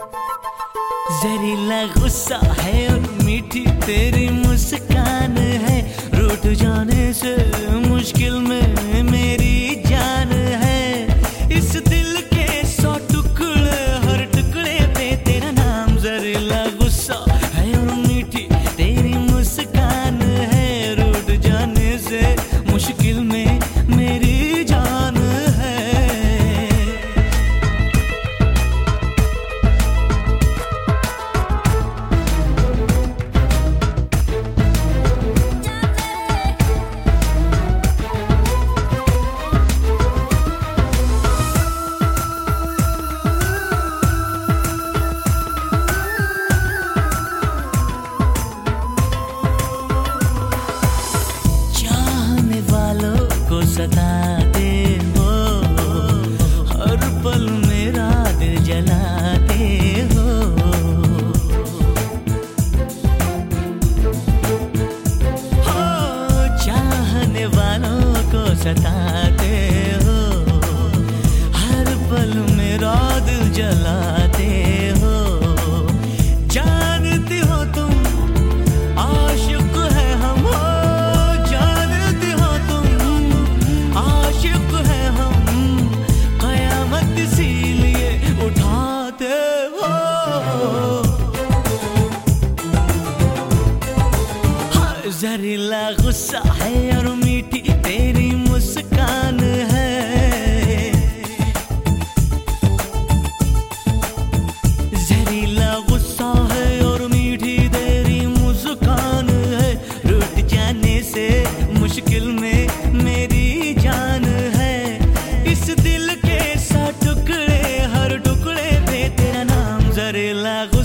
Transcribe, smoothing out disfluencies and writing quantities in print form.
जहरीला गुस्सा है और मीठी तेरी मुस्कान है, रूठ जाने से मुश्किल में मेरी जान है। इस दिल के 100 टुकड़े, हर टुकड़े पे तेरा नाम। जहरीला गुस्सा है और मीठी तेरी मुस्कान है, रूठ जाने से मुश्किल में मेरी जान है। सताते हो, हर पल मेरा दिल जलाते हो। चाहने वालों को सताते हो, हर पल मेरा दिल जलाते हो। जानती हो तुम आशिक है हम, जहरीला गुस्सा है और मीठी तेरी मुस्कान है। जहरीला गुस्सा है और मीठी तेरी मुस्कान है, रूठ जाने से मुश्किल में मेरी जान है। इस दिल के 100 टुकड़े, हर टुकड़े पे तेरा नाम। जहरीला